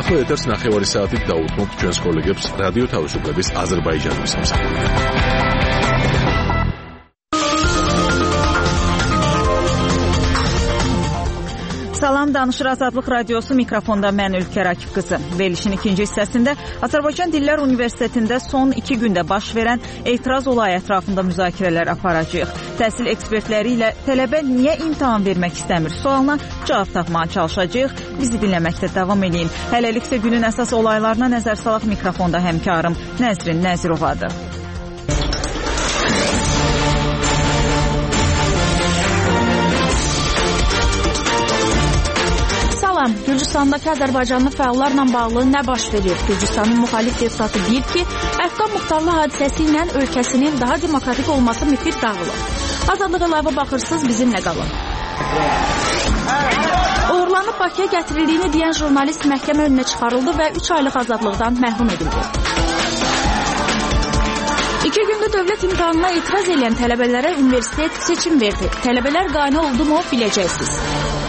ახლა ეთერს 9 საათით დაუთმობთ ჩვენს კოლეგებს რადიო თავისუფლების აზერბაიჯანის სამსახურიდან. Salam, Danışır Azadlıq Radiosu mikrofonda mən Ülkər Akif qızı. Verilişin ikinci hissəsində Azərbaycan Dillər Universitetində son 2 gündə baş verən etiraz olayı ətrafında müzakirələr aparacağıq. Təhsil ekspertləri ilə tələbə niyə imtahan vermək istəmir sualına cavab tapmağa çalışacağıq. Bizi dinləməkdə davam edin. Hələlik isə günün əsas olaylarına nəzər salaq, mikrofonda həmkarım Nəzrin Nəzirovadır. Gürcüstandakı Azərbaycanlı fəallarla bağlı nə baş verir? Gürcüstanın müxalif deputatı deyir ki, Əfqan Muxtarlı hadisəsi ilə ölkəsinin daha demokratik olması müfid dağılır. Azadlıq əlavə baxırsınız, bizimlə qalın. Uğurlanıb Bakıya gətirildiyini deyən jurnalist məhkəmə önünə çıxarıldı və 3 aylıq azadlıqdan məhrum edildi. 2 gündə dövlət imtahanına etiraz edən tələbələrə universitet seçim verdi. Tələbələr qane oldu mu biləcəksiniz.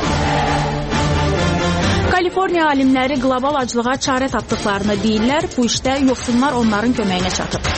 Kaliforniya alimləri qlobal aclığa çarə tapdıqlarını deyirlər. Bu işdə yoxsullar onların köməyinə çatıb.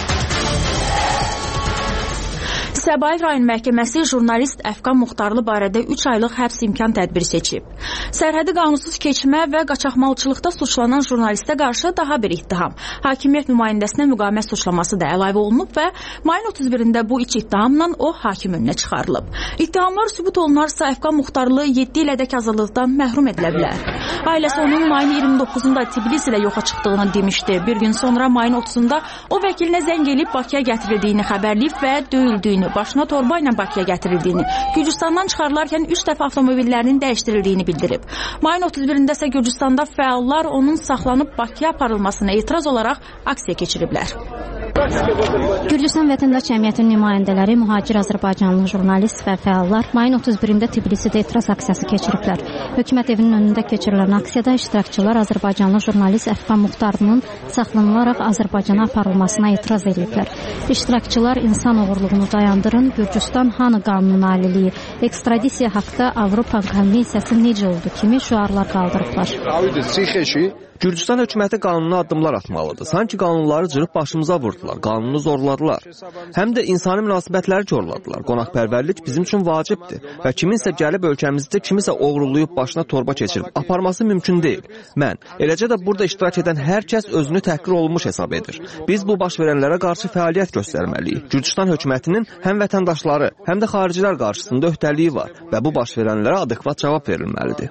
Səbail rayon məhkəməsi jurnalist Əfqan Muxtarlı barədə 3 aylıq həbs imkan tədbiri seçib. Sərhədi qanunsuz keçmə və qaçaqmalçılıqda suçlanan jurnalistə qarşı daha bir ittiham. Hakimiyyət nümayəndəsinə müqavimət suçlaması da əlavə olunub və mayın 31-də bu iç ittihamla o hakim önünə çıxarılıb. İttihamlar sübut olunarsa Əfqan Muxtarlı 7 ilədək azadlıqdan məhrum edilə bilər. Ailəsi onun mayın 29-da Tbilisidə yoxa çıxdığını demişdi. Bir gün sonra mayın 30-da o vəkilinə zəng elib Bakıya gətirildiyini xəbərləyib və döyüldüyünü, başına torba ilə Bakıya gətirildiyini, Gürcüstandan çıxarılarkən 3 dəfə avtomobillərinin dəyişdirildiyini bildirib. Mayın 31-də isə Gürcüstanda fəallar onun saxlanıb Bakıya aparılmasına etiraz olaraq aksiya keçiriblər. Gürcüstan Vətəndaş Cəmiyyətinin nümayəndələri, mühacir Azərbaycanlı jurnalist və fəallar mayın 31-də Tbilisidə etiraz aksiyası keçiriblər. Hökumət evinin önündə keçirilən aksiyada iştirakçılar Azərbaycanlı jurnalist Əfqan Muxtarlının saxlanılaraq Azərbaycana aparılmasına etiraz ediblər. İştirakçılar insan oğurluğunu dayandırın, Gürcüstan hanı qanunun aliliyi, ekstradisiya haqda Avropa konvensiyası necə oldu kimi şüarlar qaldırıblar. Gürcüstan hökuməti qanununa addımlar atmalıdır. Sanki qanunları cırıb başımıza vurdular, qanunu zorladılar. Həm də insani münasibətləri korladılar. Qonaqpərvərlik bizim üçün vacibdir və kiminsə gəlib ölkəmizdə kimisə oğurlayıb başına torba keçirib aparması mümkün deyil. Mən, eləcə də burada iştirak edən hər kəs özünü təhqir olunmuş hesab edir. Biz bu baş verənlərə qarşı fəaliyyət göstərməliyik. Gürcüstan hökumətinin həm vətəndaşları, həm də xaricilər qarşısında öhdəliyi var və bu baş verənlərə adekvat cavab verilməlidir.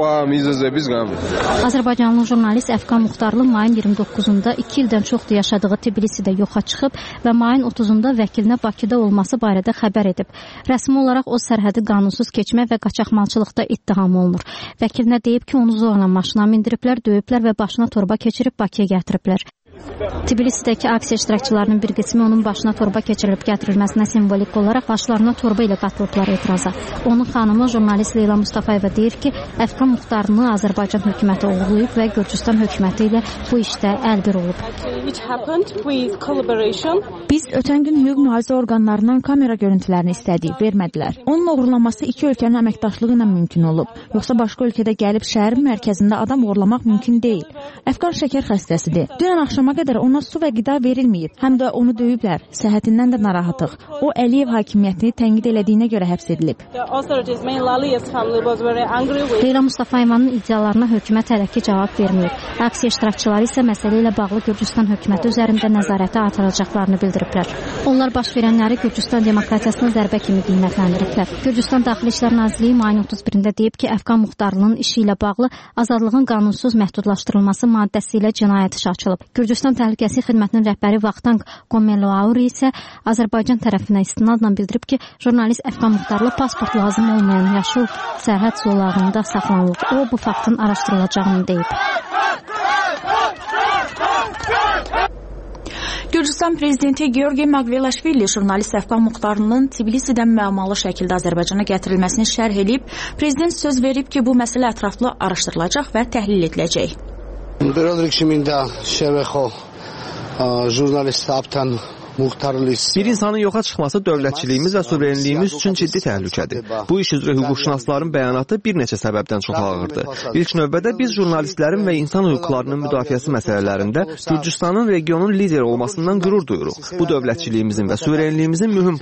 Azərbaycanlı jurnalist Əfqan Muxtarlı mayın 29-da 2 ildən çoxdur yaşadığı Tbilisidə yoxa çıxıb və mayın 30-da vəkilinə Bakıda olması barədə xəbər edib. Rəsmi olaraq o sərhədi qanunsuz keçmə və qaçaqmalçılıqda ittiham olunur. Vəkilinə deyib ki, onu zorla maşına mindiriblər, döyüblər və başına torba keçirib Bakıya gətiriblər. Tbilisidəki aksiya iştirakçılarının bir qismi onun başına torba keçirilib gətirilməsinə simvolik olaraq başlarına torba ilə qatılıblar etiraza. Onun xanımı jurnalist Leyla Mustafayeva deyir ki, Əfqan Muxtarlını Azərbaycan hökuməti oğurlayıb və Gürcüstan hökuməti ilə bu işdə əlbir olub. Biz ötən gün hüquq mühafizə orqanlarından kamera görüntülərini istədik, vermədilər. Onun oğurlanması 2 ölkənin əməkdaşlığı ilə mümkün olub. Yoxsa başqa ölkədə gəlib şəhərin mərkəzində adam oğurlamaq mümkün deyil. Əfqan şəkər xəstəsidir. Dünən axşama qədər ona su və qida verilməyib. Həm də onu döyüblər. Səhhətindən də narahatıq. O Əliyev hakimiyyətini tənqid elədiyinə görə həbs edilib. Leyla Mustafayevanın iddialarına hökumət hələ ki cavab verməyib. Aksiya iştirakçıları isə məsələ ilə bağlı Gürcüstan hökuməti üzərində nəzarətə artıracaqlarını bildiriblər. Onlar baş verənləri Gürcüstan demokratiyasına zərbə kimi qiymətləndiriblər. Gürcüstan Daxili İşlər Nazirliyi mayın 31-də deyib ki, Əfqan Muxtarlının işi ilə bağlı azadlığın qanunsuz məhdudlaşdırılması maddəsi ilə cinayət işi açılıb. Gürcüstan Təhlükəsizlik Xidmətinin rəhbəri Vaqtan Qomeloauri isə Azərbaycan tərəfinə istinadla bildirib ki, jurnalist Əfqan Muxtarlı pasport lazım olmayan yaşıl sərhəd zolağında saxlanılıb. O, bu faktın araşdırılacağını deyib. Gürcüstan prezidenti Georgiy Maqvelaşvili jurnalist Əfqan Muxtarlının Tbilisidən məmalı şəkildə Azərbaycana gətirilməsini şərh edib. Prezident söz verib ki, bu məsələ ətraflı araşdırılacaq və təhlil ediləcək. Პირველ რიგში მინდა შევეხო ჟურნალისტ აფთან Bir insanın yoxa çıxması dövlətçiliyimiz və suverenliyimiz üçün ciddi təhlükədir. Bu iş üzrə hüquqşünasların bəyanatı bir neçə səbəbdən çox ağırdır. İlk növbədə biz jurnalistlərin və insan hüquqlarının müdafiəsi məsələlərində Gürcüstanın regionun lideri olmasından qürur duyuruq. Bu dövlətçiliyimizin və suverenliyimizin mühüm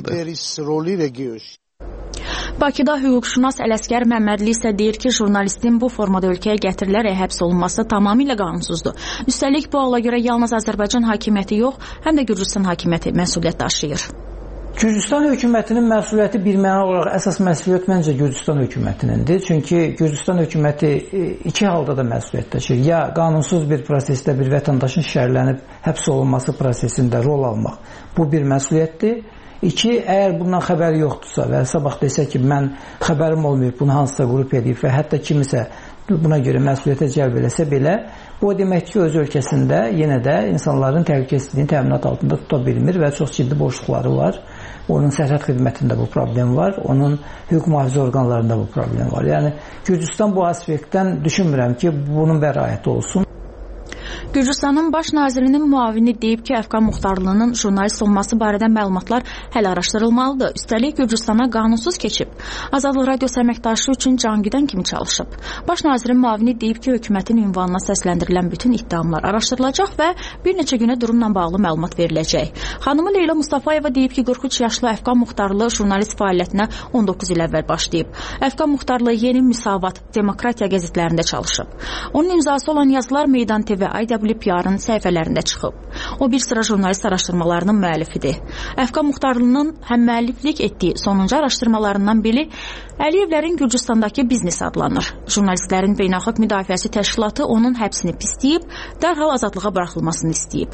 parçasıdır. Bakıda hüquqşünas Ələsgər Məmmədli isə deyir ki, jurnalistin bu formada ölkəyə gətirilərək həbs olunması tamamilə qanunsuzdur. Üstəlik bu hala görə yalnız Azərbaycan hakimiyyəti yox, həm də Gürcüstan hakimiyyəti məsuliyyət daşıyır. Gürcüstan hökumətiinin məsuliyyəti birmənalı olaraq əsas məsuliyyət məncə Gürcüstan hökumətinindir. Çünki Gürcüstan hökuməti iki halda da məsuliyyət daşıyır. Ya qanunsuz bir prosesdə bir vətəndaşın şərlənib həbs olunması prosesində rol almaq. Bu bir məsuliyyətdir. İki, əgər bundan xəbəri yoxdursa və sabah desə ki, mən xəbərim olmayıb, bunu hansısa qrup edib və hətta kimisə buna görə məsuliyyətə cəlb eləsə belə, bu demək ki, öz ölkəsində yenə də insanların təhlükəsizliyini təminat altında tuta bilmir və çox ciddi boşluqları var. Onun sərhəd xidmətində bu problem var, onun hüquq mühafizə orqanlarında bu problem var. Yəni, Gürcüstan bu aspektdən düşünmürəm ki, bunun bəraəti olsun. Gürcüstanın baş nazirinin müavini deyib ki, Əfqan Muxtarlının jurnalist olması barədə məlumatlar hələ araşdırılmalıdır. Üstəlik, Gürcüstana qanunsuz keçib. Azadlıq radiosu əməkdaşı üçün cangidən kimi çalışıb. Baş nazirin müavini deyib ki, hökumətin ünvanına səsləndirilən bütün iddiamlar araşdırılacaq və bir neçə günə durumla bağlı məlumat veriləcək. Xanımı Leyla Mustafayeva deyib ki, 43 yaşlı Əfqan Muxtarlı jurnalist fəaliyyətinə 19 il əvvəl başlayıb. Əfqan Muxtarlı Yeni Müsavat, Demokratiya qəzetlərində çalışıb. Onun imzası olan yazılar Meydan TV, IWPR-ın səhifələrində çıxıb. O bir sıra jurnalist araşdırmalarının müəllifidir. Əfqan Muxtarlının həm müəlliflik etdiyi sonuncu araşdırmalarından biri Əliyevlərin Gürcüstandakı biznes adlanır. Jurnalistlərin beynəlxalq müdafiəsi təşkilatı onun həbsini pisləyib, dərhal azadlığa buraxılmasını istəyib.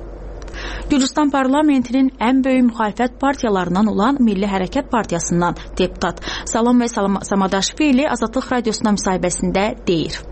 Gürcüstan parlamentinin ən böyük müxalifət partiyalarından olan Milli Hərəkət Partiyasından deputat Salam Samadaşvili Azadlıq radiosuna müsahibəsində deyir.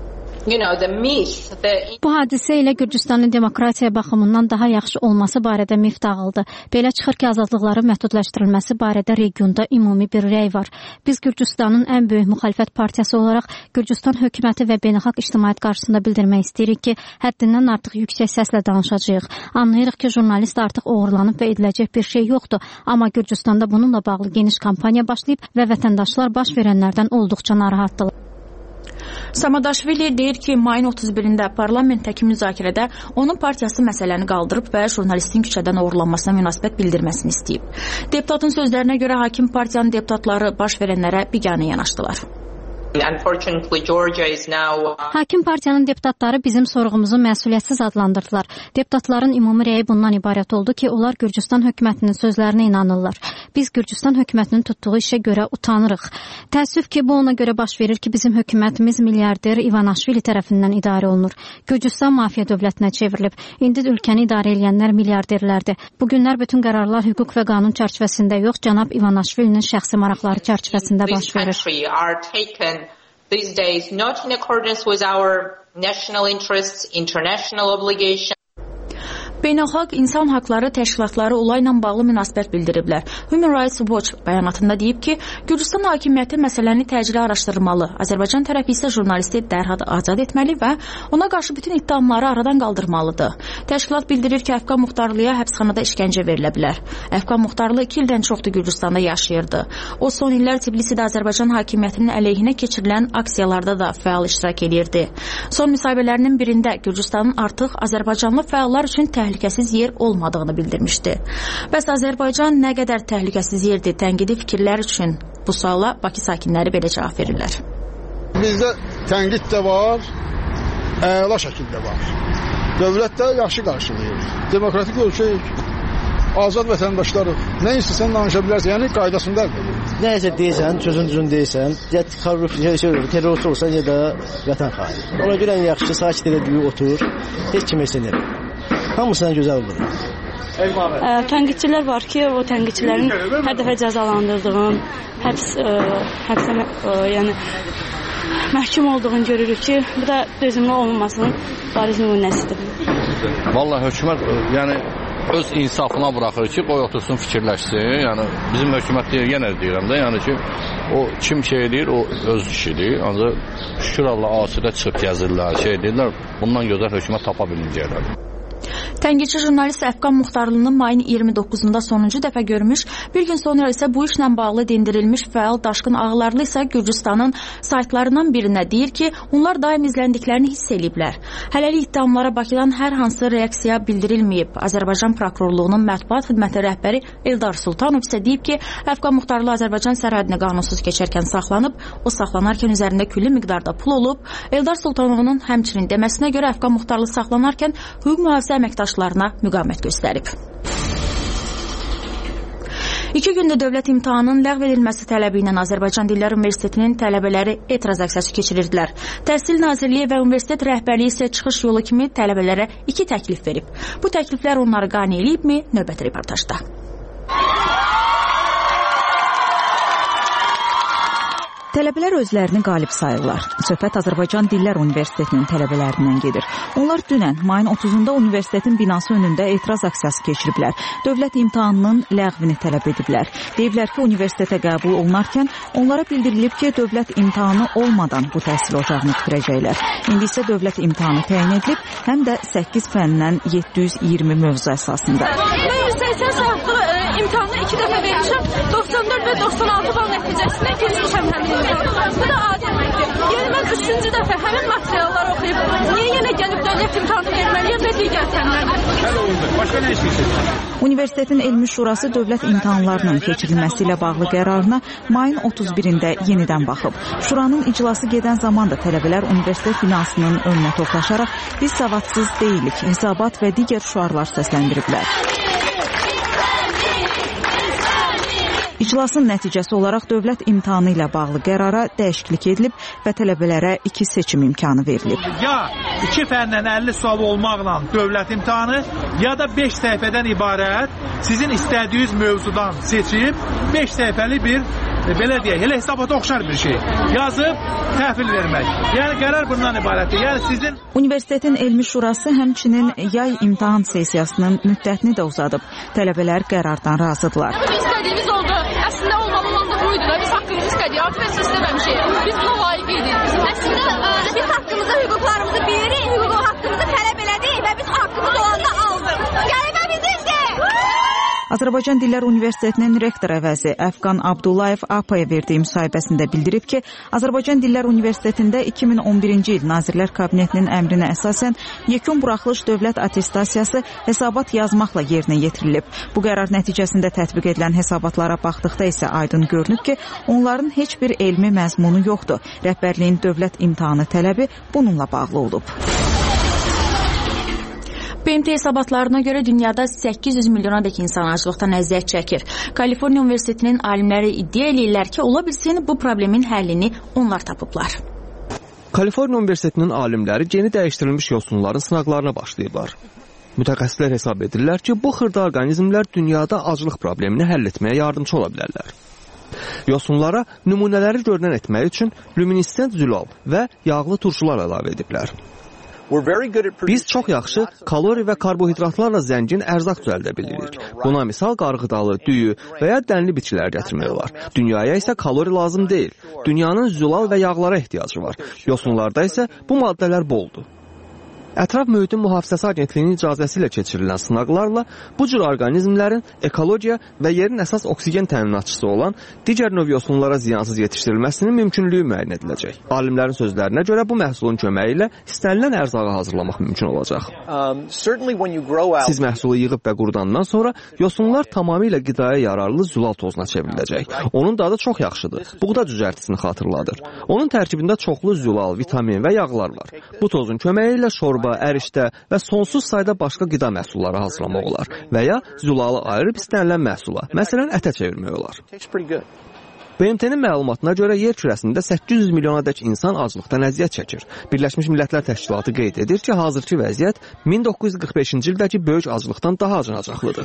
Bu hadisə ilə Gürcüstanın demokratiya baxımından daha yaxşı olması barədə mif dağıldı. Belə çıxır ki, azadlıqların məhdudlaşdırılması barədə regionda ümumi bir rəy var. Biz Gürcüstanın ən böyük müxalifət partiyası olaraq Gürcüstan hökuməti və beynəlxalq ictimaiyyət qarşısında bildirmək istəyirik ki, həddindən artıq yüksək səslə danışacağıq. Anlayırıq ki, jurnalist artıq oğurlanıb və ediləcək bir şey yoxdur, amma Gürcüstanda bununla bağlı geniş kampaniya başlayıb və vətəndaşlar baş verənlərdən olduqca narahatdırlar. Samadaşvili deyir ki, mayın 31-də parlamentdəki müzakirədə onun partiyası məsələni qaldırıb və jurnalistin küçədən oğurlanmasına münasibət bildirməsini istəyib. Deputatın sözlərinə görə hakim partiyanın deputatları baş verənlərə biganə yanaşdılar. Hakim partiyanın deputatları bizim sorğumuzu məsuliyyətsiz adlandırdılar. Deputatların ümumi rəyi bundan ibarət oldu ki, onlar Gürcüstan hökumətinin sözlərinə inanırlar. Biz Gürcüstan hökumətinin tutduğu işə görə utanırıq. Təəssüf ki, bu ona görə baş verir ki, bizim hökumətimiz milyarder İvanaşvili tərəfindən idarə olunur. Gürcüstan mafiya dövlətinə çevrilib. İndi ölkəni idarə edənlər milyarderlərdir. Bu günlər bütün qərarlar hüquq və qanun çərçivəsində yox, cənab İvanaşvilinin şəxsi maraqları çərçivəsində baş verir. These days, not in accordance with our national interests, international obligations. Beynəlxalq insan haqları təşkilatları olayla bağlı münasibət bildiriblər. Human Rights Watch bəyanatında deyib ki, Gürcüstan hakimiyyəti məsələni təcili araşdırmalı. Azərbaycan tərəfi isə jurnalisti dərhal azad etməli və ona qarşı bütün ittihamları aradan qaldırmalıdır. Təşkilat bildirir ki, Əfqan Muxtarlıya həbsxanada işgəncə verilə bilər. Əfqan Muxtarlı 2 ildən çoxdur Gürcüstanda yaşayırdı. O son illər Tbilisidə Azərbaycan hakimiyyətinin əleyhinə keçirilən aksiyalarda da fəal iştirak edirdi. Son müsahibələrinin birində Gürcüstanın artıq Azərbaycanlı fəallar üçün təhlükəsiz yer olmadığını bildirmişdi. Bəs Azərbaycan nə qədər təhlükəsiz yerdir? Tənqidi fikirlər üçün bu suala Bakı sakinləri belə cavab verirlər. Bizdə tənqid də var, əla şəkildə var. Dövlət də yaxşı qarşılayır. Demokratik ölkəyik, azad vətəndaşlarıq. Nə istəsən danışa bilərsən, yəni qaydasında verir. Nəysə deyirsən, sözün düzün deyirsən, ya terrorist olsan ya da vətən xaini. Ona görə ən yaxşı sakit edib otur, heç kim etsinir. Hamısına gözəl olur. Tənqidçilər var ki, o tənqidçilərin hər dəfə cəzalandırdığın, həbsə yəni məhkum olduğunu görürük ki, bu da dözümlü olunmasının bariz nümunəsidir. Vallahi hökumət yəni öz insafına buraxır ki, qoy otursun, fikirləşsin. Yəni bizim hökumət deyir, yenə deyirəm də, yəni ki, o kim şey edir, o öz işidir. Ancaq şükür Allah asidə çıxıb gəzirlər, şey edirlər. Bundan gözəl hökumət tapa bilməyəcəklər. Tənqidçi jurnalist Əfqan Muxtarlının mayın 29-da sonuncu dəfə görmüş, bir gün sonra isə bu işlə bağlı dindirilmiş fəal Daşqın Ağlarlı isə Gürcüstanın saytlarından birinə deyir ki, onlar daim izləndiklərini hiss eləyiblər. Hələlik iddiamlara Bakıdan hər hansı reaksiya bildirilməyib. Azərbaycan prokurorluğunun mətbuat xidməti rəhbəri Eldar Sultanov isə deyib ki, Əfqan Muxtarlı Azərbaycan sərhədini qanunsuz keçərkən saxlanıb, o saxlanarkən üzərində külli miqdarda pul olub. Eldar Sultanovun həmçinin deməsinə görə Əfqan Muxtarlı saxlanarkən hüquq mühafizə əməkdaşlarına müqavimət göstərib. 2 gündə dövlət imtahanının ləğv edilməsi tələbi ilə Azərbaycan Dillər Universitetinin tələbələri etiraz aksiyası keçirirdilər. Təhsil Nazirliyi və universitet rəhbərliyi isə çıxış yolu kimi tələbələrə 2 təklif verib. Bu təkliflər onları qane eləyibmi? Növbəti reportajda. Tələbələr özlərini qalib sayırlar. Söhbət Azərbaycan Dillər Universitetinin tələbələrindən gedir. Onlar dünən mayın 30-da universitetin binası önündə etiraz aksiyası keçiriblər. Dövlət imtahanının ləğvini tələb ediblər. Deyiblər ki, universitetə qəbul olunarkən onlara bildirilib ki, dövlət imtahanı olmadan bu təhsil ocağını bitirəcəklər. İndi isə dövlət imtahanı təyin edilib, həm də 8 fəndən 720 mövzu əsasında. Mən 180 saatlıq imtahanı 2 dəfə vermişəm. 94 və 96 bal nəticəsində keçmişəm həmin imtahanı. Bu da adi əməkdir. Yəni mən 3-cü dəfə həmin materialları oxuyub, niyə yenə gəlib dövlət imtahanı verməliyəm və digər fənlərdir? Universitetin Elmi Şurası dövlət imtahanlarının keçirilməsi ilə bağlı qərarına mayın 31-də yenidən baxıb. Şuranın iclası gedən zaman da tələbələr universitet binasının önünə toplaşaraq biz savadsız deyilik, hesabat və digər şüarlar səsləndiriblər. İclasın nəticəsi olaraq dövlət imtahanı ilə bağlı qərara dəyişiklik edilib və tələbələrə 2 seçim imkanı verilib. Ya 2 fəndən 50 sual olmaqla dövlət imtahanı, ya da 5 səhifədən ibarət sizin istədiyiniz mövzudan seçib 5 səhifəli bir, belə deyək, elə hesabata oxşar bir şey yazıb təhvil vermək. Yəni qərar bundan ibarətdir. Yəni sizin Universitetin Elmi Şurası həmçinin yay imtahan sessiyasının müddətini də uzadıb. Tələbələr qərardan razıdırlar. İstədiyimiz oldu. Əslində olmalı olan da buydu da. Biz haqqımızı istədik. Artıq biz istəməmişik. Biz buna layiq idik. Əslində biz haqqımızı, hüquqlarımızı bilirik, hüquq haqqımızı tələb elədik və biz haqqımız olanda aldıq. Qələbə bizimdir. Azərbaycan Dillər Universitetinin rektor əvəzi Əfqan Abdullayev APA-ya verdiyi müsahibəsində bildirib ki, Azərbaycan Dillər Universitetində 2011-ci il Nazirlər Kabinetinin əmrinə əsasən yekun buraxılış dövlət attestasiyası hesabat yazmaqla yerinə yetirilib. Bu qərar nəticəsində tətbiq edilən hesabatlara baxdıqda isə aydın görünüb ki, onların heç bir elmi məzmunu yoxdur. Rəhbərliyin dövlət imtahanı tələbi bununla bağlı olub. BMT hesabatlarına görə dünyada 800 milyonadək insan aclıqdan əziyyət çəkir. Kaliforniya Universitetinin alimləri iddia edirlər ki, ola bilsin bu problemin həllini onlar tapıblar. Kaliforniya Universitetinin alimləri geni dəyişdirilmiş yosunların sınaqlarına başlayıblar. Mütəxəssislər hesab edirlər ki, bu xırda orqanizmlər dünyada aclıq problemini həll etməyə yardımçı ola bilərlər. Yosunlara nümunələri görünən etmək üçün luminescent zülal və yağlı turşular əlavə ediblər. Biz çox yaxşı kalori və karbohidratlarla zəngin ərzaq düzəldə bilirik. Buna misal qarğıdalı, düyü və ya dənli bitkilər gətirmək olar. Dünyaya isə kalori lazım deyil. Dünyanın zülal və yağlara ehtiyacı var. Yosunlarda isə bu maddələr boldur. Ətraf mühitin mühafizəsi agentliyinin icazəsi ilə keçirilən sınaqlarla bu cür orqanizmlərin ekologiya və yerin əsas oksigen təminatçısı olan digər növ yosunlara ziyansız yetişdirilməsinin mümkünlüyü müəyyən ediləcək. Alimlərin sözlərinə görə bu məhsulun köməyi ilə istənilən ərzağı hazırlamaq mümkün olacaq. Siz məhsulu yığıb və qurudandan sonra yosunlar tamamilə qidaya yararlı zülal tozuna çevriləcək. Onun dadı çox yaxşıdır. Buğda cücərtisini xatırladır. Onun tərkibində çoxlu zülal, vitamin və yağlar var. Bu tozun köməyi ilə şorba, ərişdə və sonsuz sayda başqa qida məhsulları hazırlamaq olar və ya zülalı ayırıb istənilən məhsula, məsələn ətə çevirmək olar. BMT-nin məlumatına görə yer kürəsində 800 milyonadək insan aclıqdan əziyyət çəkir. Birləşmiş Millətlər Təşkilatı qeyd edir ki, hazırki vəziyyət 1945-ci ildəki böyük aclıqdan daha acınacaqlıdır.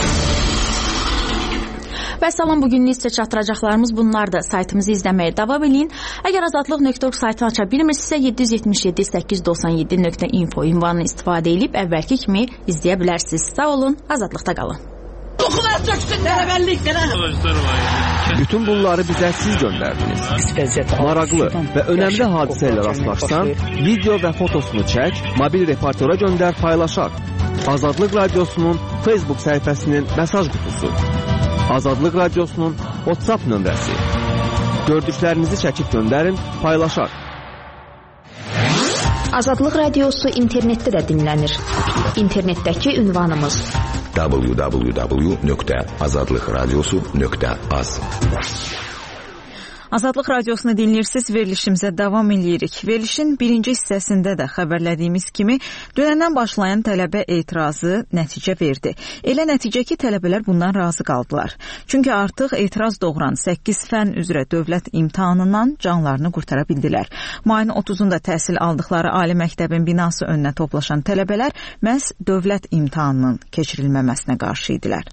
Və salam, bugünlük sizə çatdıracaqlarımız bunlardır. Saytımızı izləməyə davam edin. Əgər azadlıq.org saytını aça bilmirsinizsə 777-897.info ünvanını istifadə edib əvvəlki kimi izləyə bilərsiniz. Sağ olun, azadlıqda qalın. Bütün bunları bizə siz göndərdiniz. Maraqlı və önəmli hadisə ilə rastlaşsan, video və fotosunu çək, mobil reportera göndər, paylaşaq. Azadlıq Radiosunun Facebook səhifəsinin mesaj qutusu. Azadlıq Radiosunun WhatsApp nömrəsi. Gördüklərinizi çəkib göndərin, paylaşaq. Azadlıq Radiosu internetdə də dinlənir. İnternetdəki ünvanımız www.azadlıqradiosu.az. Azadlıq Radiosunu dinləyirsiniz, verilişimizə davam edirik. Verilişin birinci hissəsində də xəbərlədiyimiz kimi dünəndən başlayan tələbə etirazı nəticə verdi. Elə nəticə ki, tələbələr bundan razı qaldılar. Çünki artıq etiraz doğuran 8 fən üzrə dövlət imtahanından canlarını qurtara bildilər. Mayın 30-da təhsil aldıqları ali məktəbin binası önünə toplaşan tələbələr məhz dövlət imtahanının keçirilməməsinə qarşı idilər.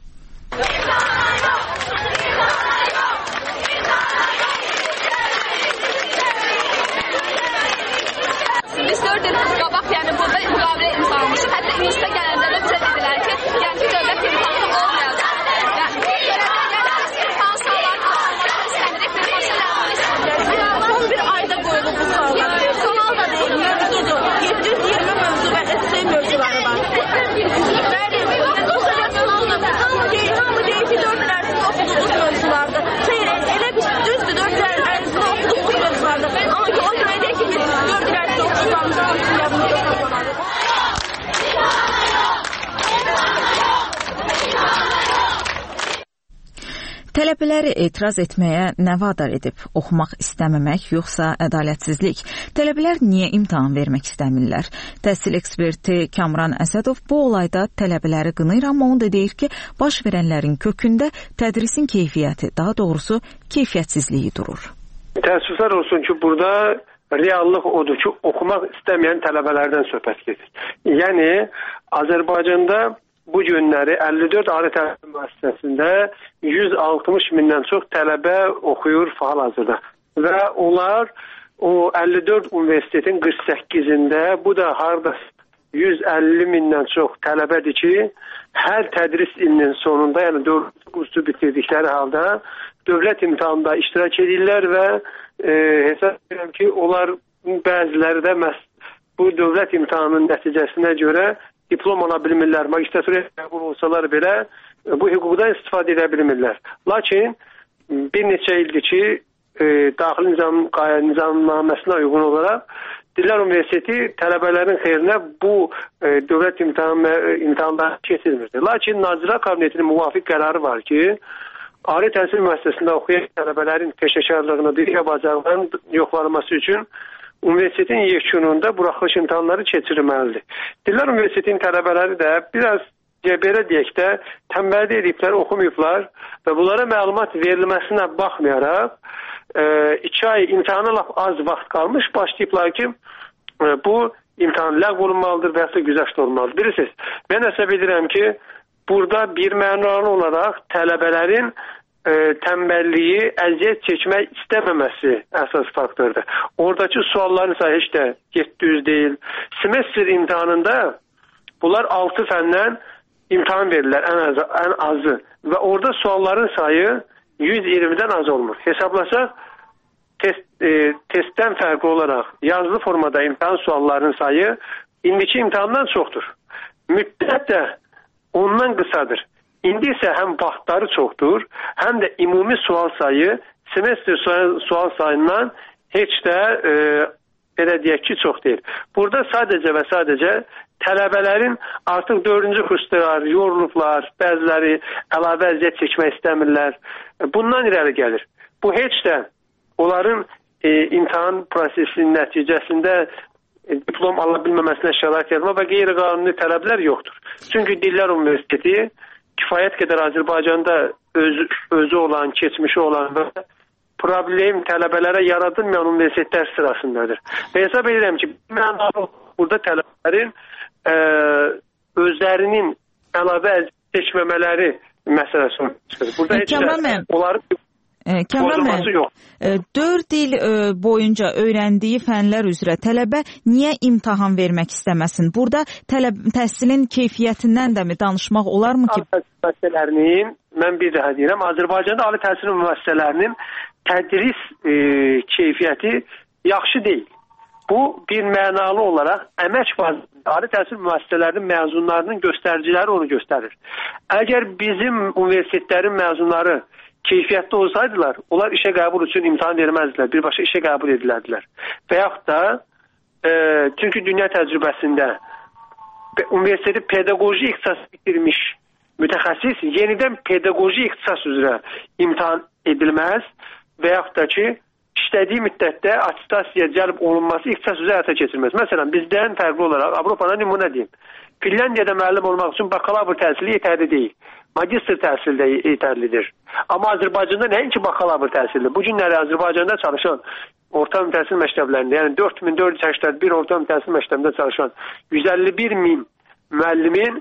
Biz 4 il qabaq, yəni burada müqavilə imzalanmışıq. Hətta üniversitetə gələndə də bizə dedilər ki, yəni ki, dövlət imtahanı olmayacaq. Yəni imtahan sağlarını almaq istəmirik, bir məsələləri istəmirik. Son bir ayda qoyulub bu suallar. Sual da deyil, mövzudur. 720 mövzu və essay mövzuları var. Hamı deyir ki, 4 il ərzində oxuduğumuz mövzulardır. Xeyr, elə bir düzdür, 4 il ərzində oxuduğumuz mövzulardır. Amma ki, o görə deyir ki, biz 4 il ərzində oxuduğumuz mövzulardır. Tələbələri etiraz etməyə nə vadar edib? Oxumaq istəməmək, yoxsa ədalətsizlik? Tələbələr niyə imtahan vermək istəmirlər? Təhsil eksperti Kamran Əsədov bu olayda tələbələri qınayır, amma onu da deyir ki, baş verənlərin kökündə tədrisin keyfiyyəti, daha doğrusu keyfiyyətsizliyi durur. Təəssüflər olsun ki, burada reallıq odur ki, oxumaq istəməyən tələbələrdən söhbət gedir. Yəni, Azərbaycanda bu günləri 54 ali təhsil müəssisəsində 160 mindən çox tələbə oxuyur hal-hazırda. Və onlar o 54 universitetin 48-ində, bu da harda 150 mindən çox tələbədir ki, hər tədris ilinin sonunda, yəni 4 kursu bitirdikləri halda dövlət imtahanında iştirak edirlər və hesab edirəm ki, onlar bəziləri də bu dövlət imtahanının nəticəsinə görə diplom ala bilmirlər, magistratura qəbul olsalar belə bu hüquqdan istifadə edə bilmirlər. Lakin bir neçə ildir ki, daxili nizamnaməsinə uyğun olaraq Dillər Universiteti tələbələrin xeyrinə bu dövlət imtahanları keçirmirdi. Lakin Nazirlər Kabinetinin müvafiq qərarı var ki, ali təhsil müəssisəsində oxuyan tələbələrin peşəkarlığını, bilik bacarıqlarının yoxlanılması üçün universitetin yekununda buraxılış imtahanları keçirilməlidir. Dillər Universitetinin tələbələri də biraz belə deyək də tənbəllik ediblər, oxumayıblar və bunlara məlumat verilməsinə baxmayaraq 2 ay imtahana lap az vaxt qalmış, başlayıblar ki, bu imtahan ləğv olunmalıdır və ya güzəşt olmalıdır. Bilirsiniz, mən hesab edirəm ki, burada bir mənalı olaraq tələbələrin tənbəlliyi, əziyyət çəkmək istəməməsi əsas faktordur. Oradakı sualların sayı heç də 700 deyil. Semestr imtahanında bunlar 6 fəndən imtahan verirlər ən azı və orada sualların sayı 120-dən az olmur. Hesablasaq, testdən fərqli olaraq yazılı formada imtahan suallarının sayı indiki imtahandan çoxdur. Müddət də ondan qısadır. İndi isə həm vaxtları çoxdur, həm də ümumi sual sayı semestr sual sayından heç də belə deyək ki, çox deyil. Burada sadəcə və sadəcə tələbələrin artıq 4-cü kursdalar, yorulublar, bəziləri əlavə əziyyət çəkmək istəmirlər. Bundan irəli gəlir. Bu heç də onların imtahan prosesinin nəticəsində diplom ala bilməməsinə şərait yaratma və qeyri-qanuni tələblər yoxdur. Çünki Dillər Universiteti kifayət qədər Azərbaycanda özü olan, keçmişi olan və problem tələbələrə yaradılmayan universitetlər sırasındadır. Və hesab edirəm ki, burada tələbələrin özlərinin əlavə seçməmələri məsələsi çıxır. Burada heç də onların pozulması yox. 4 il boyunca öyrəndiyi fənlər üzrə tələbə niyə imtahan vermək istəməsin? Burada təhsilin keyfiyyətindən də mi danışmaq olarmı ki? Mən bir daha deyirəm, Azərbaycanda ali təhsil müəssisələrinin tədris keyfiyyəti yaxşı deyil. Bu bir mənalı olaraq əmək bazasında ali təhsil müəssisələrinin məzunlarının göstəriciləri onu göstərir. Əgər bizim universitetlərin məzunları keyfiyyətli olsaydılar, onlar işə qəbul üçün imtahan verməzdilər, birbaşa işə qəbul edilərdilər. Və yaxud da çünki dünya təcrübəsində universiteti pedaqoji ixtisas bitirmiş mütəxəssis yenidən pedaqoji ixtisas üzrə imtahan edilməz və yaxud da ki, işlədiyi müddətdə atestasiyaya cəlb olunması ixtisas üzrə həyata keçirilməz. Məsələn, bizdən fərqli olaraq Avropada nümunə deyim. Finlandiyada müəllim olmaq üçün bakalavr təhsili yetərli deyil. Magistr təhsili də yetərlidir. Amma Azərbaycanda nəinki bakalavr təhsilidir. Bu günləri Azərbaycanda çalışan orta təhsil məktəblərində, yəni 4481 orta təhsil məktəbində çalışan 151 min müəllimin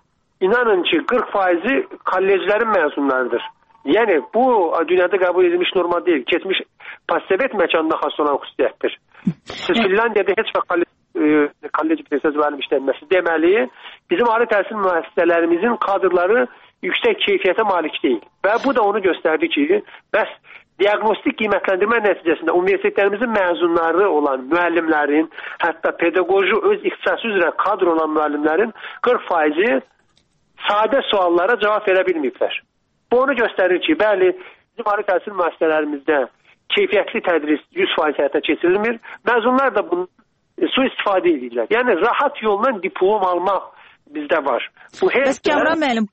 inanın ki 40%-i kolleclərin məzunlarıdır. Yəni bu dünyada qəbul edilmiş norma deyil. Keçmiş postsovet məkanına xas olan xüsusiyyətdir. Siz Finlandiyada heç vaxt kollec bitərsəz müəllim işlənməsi deməli, bizim ali təhsil müəssisələrimizin kadrları yüksək keyfiyyətə malik deyil. Və bu da onu göstərdi ki, bəs diaqnostik qiymətləndirmə nəticəsində universitetlərimizin məzunları olan müəllimlərin, hətta pedaqoji öz ixtisası üzrə kadr olan müəllimlərin 40%-i sadə suallara cavab verə bilməyiblər. Bu onu göstərir ki, bəli, bizim ali təhsil müəssisələrimizdə keyfiyyətli tədris 100% həyata keçirilmir. Məzunlar da bunu sui-istifadə edirlər. Yəni, rahat yolla diplom almaq bizdə var. Bəs Kamran müəllim,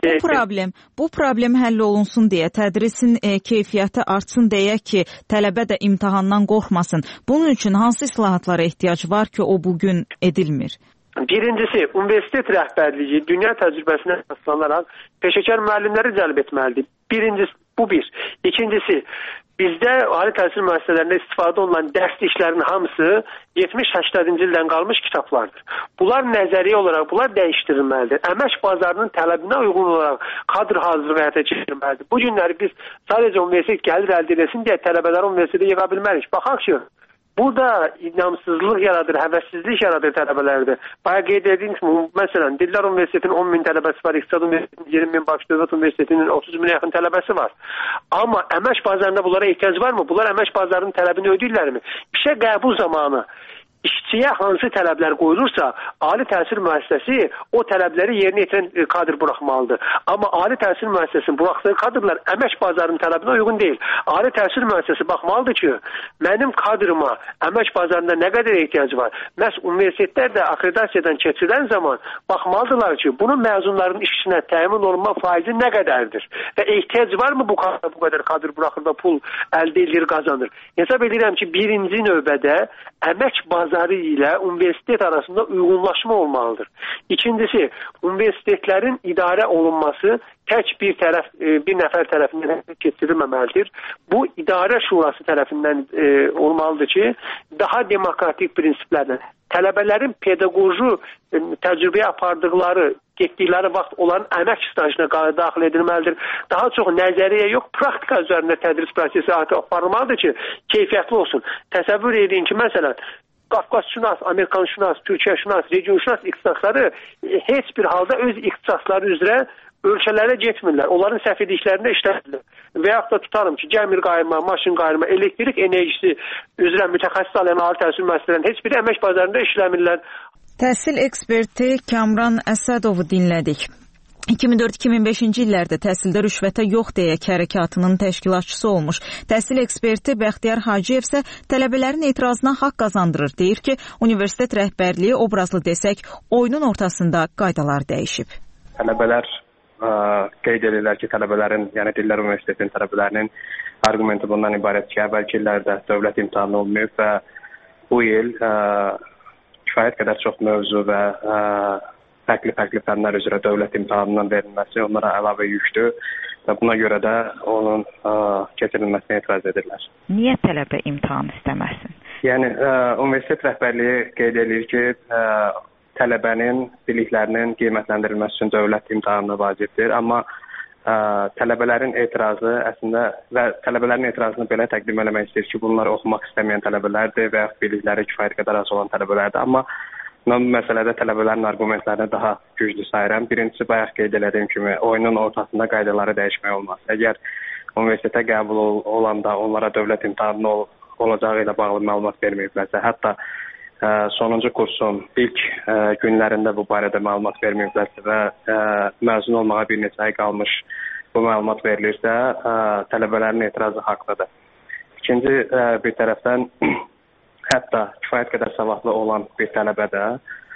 bu problem həll olunsun deyə, tədrisin keyfiyyəti artsın deyə ki, tələbə də imtahandan qorxmasın. Bunun üçün hansı islahatlara ehtiyac var ki, o bugün edilmir? Birincisi, universitet rəhbərliyi dünya təcrübəsinə əsaslanaraq peşəkar müəllimləri cəlb etməlidir. Birincisi, bu bir. İkincisi, bizdə ali təhsil müəssisələrində istifadə olunan dərsliklərin hamısı 70-80-ci ildən qalmış kitablardır. Bunlar nəzəriyyə olaraq bunlar dəyişdirilməlidir. Əmək bazarının tələbinə uyğun olaraq kadr hazırlığı həyata keçirilməlidir. Bu günləri biz sadəcə universitet gəlir əldə edesin deyə tələbələri universitetə yığa bilmərik. Baxaq ki, burada inamsızlıq yaradır, həvəssizlik yaradır tələbələrdə. Bayağı qeyd ediyim ki, məsələn, Dillər Universitetinin 10 min tələbəsi var, İqtisad Universitetinin 20 min, Bakı Dövlət Universitetinin 30 minə yaxın tələbəsi var. Amma əmək bazarında bunlara ehtiyac varmı? Bunlar əmək bazarının tələbini ödəyirlərmi? İşə qəbul zamanı işçiyə hansı tələblər qoyulursa, ali təhsil müəssisəsi o tələbləri yerinə yetirən kadr buraxmalıdır. Amma ali təhsil müəssisəsinin buraxdığı kadrlar əmək bazarının tələbinə uyğun deyil. Ali təhsil müəssisəsi baxmalıdır ki, mənim kadrıma əmək bazarında nə qədər ehtiyac var? Məhz universitetlər də akreditasiyadan keçirilən zaman baxmalıdırlar ki, bunun məzunların işçisinə təmin olunma faizi nə qədərdir? Və ehtiyac varmı bu qədər kadr buraxır və pul əldə edilir, qazanır? Hesab edirəm ki, birinci növbədə əmək bazarı ilə universitet arasında uyğunlaşma olmalıdır. İkincisi, universitetlərin idarə olunması tək bir nəfər tərəfindən keçirilməməlidir. Bu, idarə şurası tərəfindən olmalıdır ki, daha demokratik prinsiplərlə tələbələrin pedaqoji təcrübəyə apardıqları, getdikləri vaxt olan əmək stajına daxil edilməlidir. Daha çox nəzəriyyə yox, praktika üzərində tədris prosesi aparılmalıdır ki, keyfiyyətli olsun. Təsəvvür edin ki, məsələn, Qafqazşünas, Amerikanşünas, Türkiyəşünas, regionşünas ixtisasları heç bir halda öz ixtisasları üzrə ölkələrə getmirlər. Onların səhv ediklərində işlədirlər. Və yaxud da tutarım ki, gəmir qayırma, maşın qayırma, elektrik enerjisi üzrə mütəxəssis alan ali təhsil müəssisələrinin heç biri əmək bazarında işləmirlər. Təhsil eksperti Kamran Əsədovu dinlədik. 2004-2005-ci illərdə təhsildə rüşvətə yox deyək hərəkatının təşkilatçısı olmuş. Təhsil eksperti Bəxtiyar Hacıyev isə tələbələrin etirazına haqq qazandırır. Deyir ki, universitet rəhbərliyi obrazlı desək, oyunun ortasında qaydalar dəyişib. Tələbələr qeyd edirlər ki, tələbələrin, yəni Dillər Universitetinin tələbələrinin argumenti bundan ibarət ki, əvvəlki illərdə dövlət imtahanı olmayıb və bu il kifayət qədər çox mövzu və fərqli fənlər üzrə dövlət imtahanının verilməsi onlara əlavə yükdür və buna görə də onun keçirilməsinə etiraz edirlər. Niyə tələbə imtahan istəməsin? Yəni, universitet rəhbərliyi qeyd edir ki, tələbənin biliklərinin qiymətləndirilməsi üçün dövlət imtahanı vacibdir, amma tələbələrin etirazı əslində və tələbələrin etirazını belə təqdim eləmək istəyir ki, bunlar oxumaq istəməyən tələbələrdir və yaxud bilikləri kifayət qədər az olan tələbələrdir, amma mən bu məsələdə tələbələrin argumentlərini daha güclü sayıram. Birincisi, bayaq qeyd elədiyim kimi, oyunun ortasında qaydaları dəyişmək olmaz. Əgər universitetə qəbul olanda onlara dövlət imtahanı olacağı ilə bağlı məlumat verməyiblərsə, hətta sonuncu kursun ilk günlərində bu barədə məlumat verməyiblərsə və məzun olmağa bir neçə ay qalmış bu məlumat verilirsə, tələbələrin etirazı haqlıdır. İkinci bir tərəfdən hətta kifayət qədər savadlı olan bir tələbə də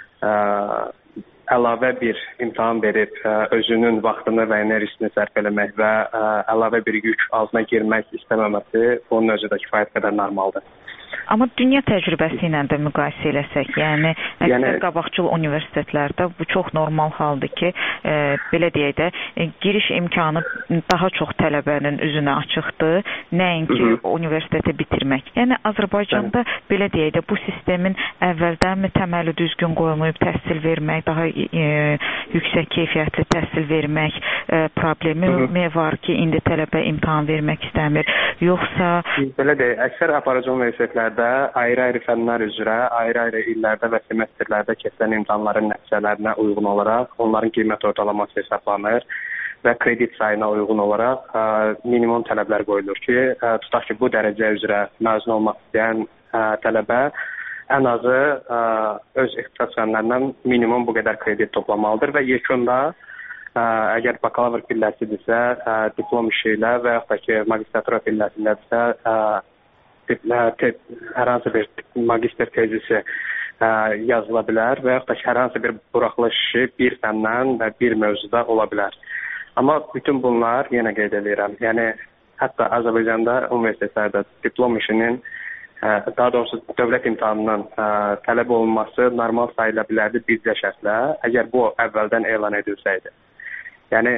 əlavə bir imtahan verib özünün vaxtını və enerjisini sərf eləmək və əlavə bir yük altına girmək istəməməsi onun özü də kifayət qədər normaldır. Amma dünya təcrübəsi ilə də müqayisə eləsək, yəni əksər qabaqcıl universitetlərdə bu çox normal haldır ki, belə deyək də, giriş imkanı daha çox tələbənin üzünə açıqdır, nəinki universiteti bitirmək. Yəni Azərbaycanda belə deyək də, bu sistemin əvvəldən təməli düzgün qoyulmayıb təhsil vermək, daha yüksək keyfiyyətli təhsil vermək problemi var ki, indi tələbə imtahan vermək istəmir, yoxsa... Belə deyək, əksər aparıcı universitetlərdə ayrı-ayrı fənlər üzrə, ayrı-ayrı illərdə və semestrlərdə keçən imtahanların nəticələrinə uyğun olaraq onların qiymət ortalaması hesablanır və kredit sayına uyğun olaraq minimum tələblər qoyulur ki, tutaq ki, bu dərəcə üzrə məzun olmaq istəyən tələbə ən azı öz ixtisas fənlərindən minimum bu qədər kredit toplamalıdır və yekunda əgər bakalavr pilləsidirsə, diplom işi ilə və yaxud da ki, magistratura pilləsindədirsə, hər hansı bir magistr tezisi yazıla bilər və yaxud da ki, hər hansı bir buraxılış işi bir fəndən və bir mövzuda ola bilər. Amma bütün bunlar, yenə qeyd edirəm, yəni hətta Azərbaycanda universitetlərdə diplom işinin, daha doğrusu dövlət imtahanının tələb olunması normal sayıla bilərdi bircə şərtlə, əgər bu əvvəldən elan edilsəydi. Yəni,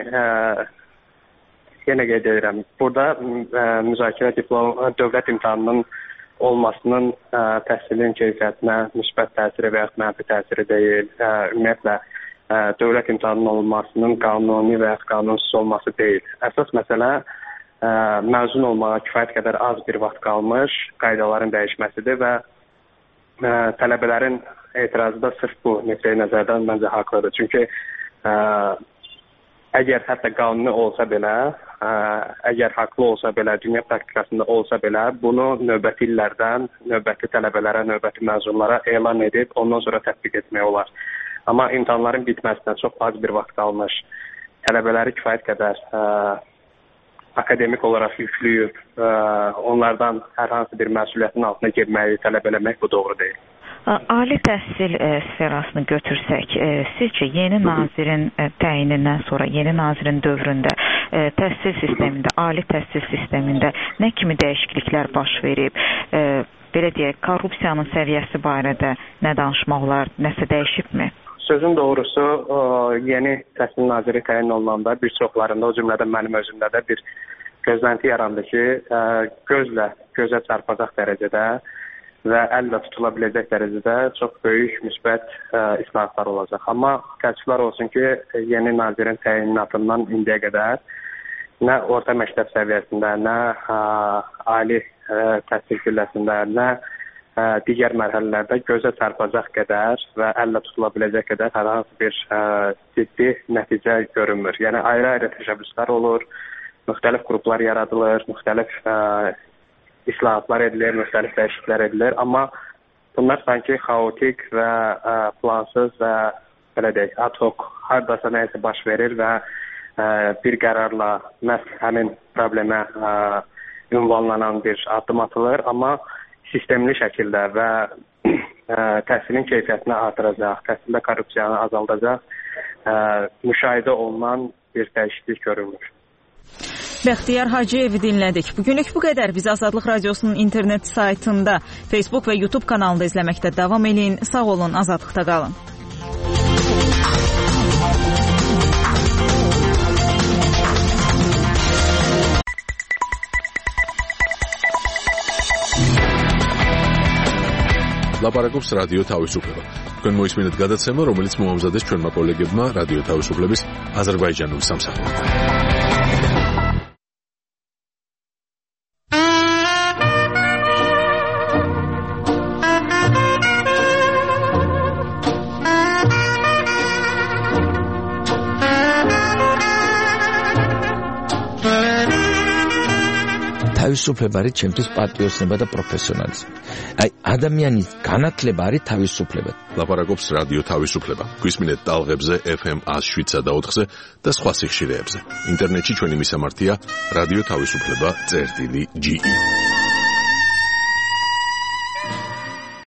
yenə qeyd edirəm, burada müzakirə dövlət imtahanının olmasının təhsilin keyfiyyətinə müsbət təsiri və yaxud mənfi təsiri deyil. Ümumiyyətlə, dövlət imtahanının olmasının qanuni və yaxud qanunsuz olması deyil. Əsas məsələ məzun olmağa kifayət qədər az bir vaxt qalmış qaydaların dəyişməsidir və tələbələrin etirazı da sırf bu nöqteyi nəzərdən məncə haqlıdır. Çünki əgər hətta qanuni olsa belə, əgər haqlı olsa belə, dünya praktikasında olsa belə, bunu növbəti illərdən, növbəti tələbələrə, növbəti məzunlara elan edib, ondan sonra tətbiq etmək olar. Amma imtahanların bitməsinə çox az bir vaxt qalmış, tələbələri kifayət qədər akademik olaraq yüklüyüb, onlardan hər hansı bir məsuliyyətin altına girməyi tələb eləmək bu doğru deyil. Ali təhsil sferasını götürsək, sizcə yeni nazirin təyinindən sonra, yeni nazirin dövründə təhsil sistemində, ali təhsil sistemində nə kimi dəyişikliklər baş verib? Belə deyək, korrupsiyanın səviyyəsi barədə nə danışmaq olar, nəsə dəyişibmi? Sözün doğrusu, yeni təhsil naziri təyin olunanda bir çoxlarında, o cümlədən mənim özümdə də bir gözlənti yarandı ki, gözə çarpacaq dərəcədə və əllə tutula biləcək dərəcədə çox böyük müsbət islahatlar olacaq. Amma təəssüflər olsun ki, yeni nazirin təyinatından indiyə qədər nə orta məktəb səviyyəsində, nə ali təhsil pilləsində, nə digər mərhələlərdə gözə çarpacaq qədər və əllə tutula biləcək qədər hər hansı bir ciddi nəticə görünmür. Yəni ayrı-ayrı təşəbbüslər olur, müxtəlif qruplar yaradılır, müxtəlif islahatlar edilir, müxtəlif dəyişikliklər edilir, amma bunlar sanki xaotik və plansız və belə deyək, ad hoc hardasa nəyisə baş verir və bir qərarla məhz həmin problemə ünvanlanan bir addım atılır, amma sistemli şəkildə və təhsilin keyfiyyətini artıracaq, təhsildə korrupsiyanı azaldacaq, müşahidə olunan bir dəyişiklik görülmür. Bəxtiyar Hacıyevi dinlədik. Bugünlük bu qədər. Biz Azadlıq Radiosunun internet saytında, Facebook və YouTube kanalında izləməkdə davam edin. Sağ olun, azadlıqda qalın. ლაპარაკობს რადიო თავისუფლება. თქვენ მოისმინეთ გადაცემა, რომელიც მოამზადეს ჩვენმა კოლეგებმა რადიო თავისუფლების აზერბაიჯანული სამსახურიდან. თავისუფლება არის ჩემთვის პატრიოტიზმი და პროფესიონალიზმი. აი ადამიანის განათლება არის თავისუფლება. ლაპარაკობს რადიო თავისუფლება. გვისმინეთ ტალღებზე FM 107-სა და 4-ზე და სხვა სიხშირეებზე. ინტერნეტში ჩვენი მისამართია რადიო თავისუფლება.ge